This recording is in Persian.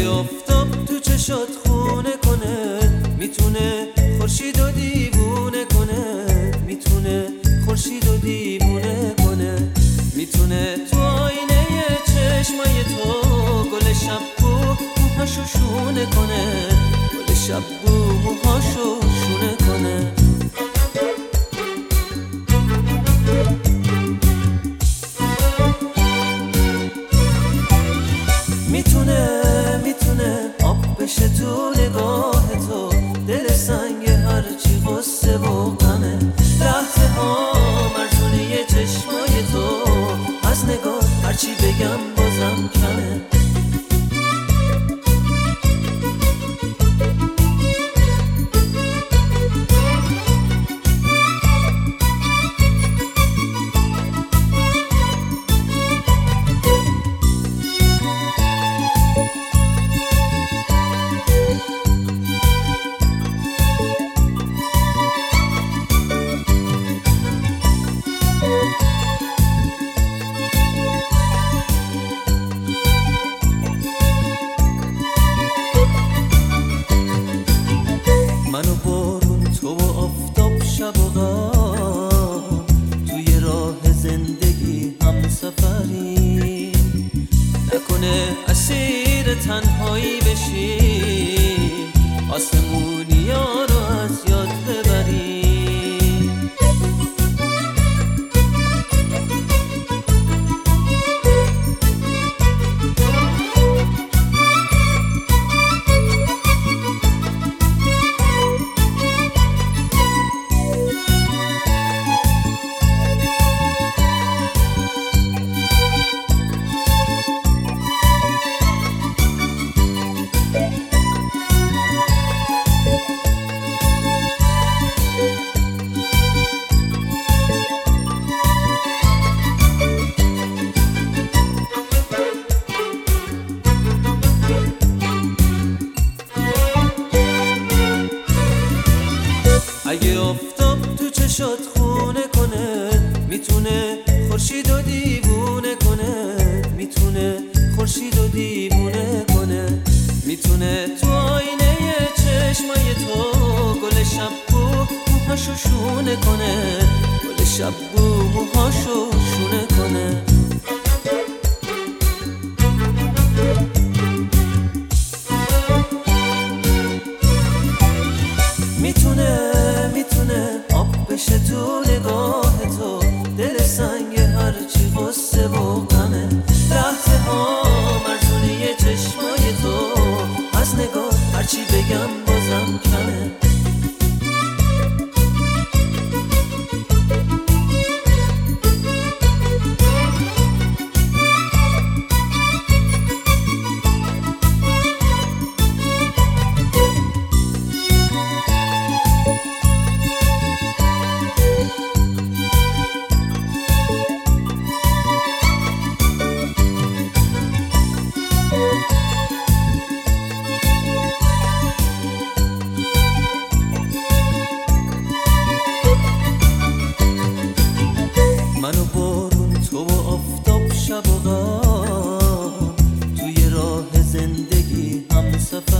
آفتاب تو چشات خونه کنه، میتونه خورشید و دیوونه کنه، میتونه خورشید و دیوونه کنه، میتونه تو آینه چشمای تو گل شبو موهاشو شونه کنه، گل شبو موهاشو شونه کنه. میتونه آب بشه تو نگاه تو، دل سنگ هرچی غصه و غمه، لحظه ها مرزونه چشمای تو، از نگاه هرچی بگم بازم کمه. من و بارون، تو و آفتاب، شب و غم، توی راه زندگی هم سفری، نکنه اسیر تنهایی بشیم، آسمونیا رو از یاد ببریم. اگه آفتاب تو چشات خونه کنه، میتونه خورشید و دیوونه کنه، میتونه خورشید و دیوونه کنه، میتونه تو آینه چشمای تو گل شبو موهاشو شونه کنه، گل شبو موهاشو شونه کنه. میتونه آب بشه تو نگاه تو، دل سنگ هرچی غصه و غمه، لحظه ها مرزونه چشمای تو، از نگاه هرچی بگم بازم کمه. من و بارون، تو و آفتاب، شب و غم، توی راه زندگی هم سفر.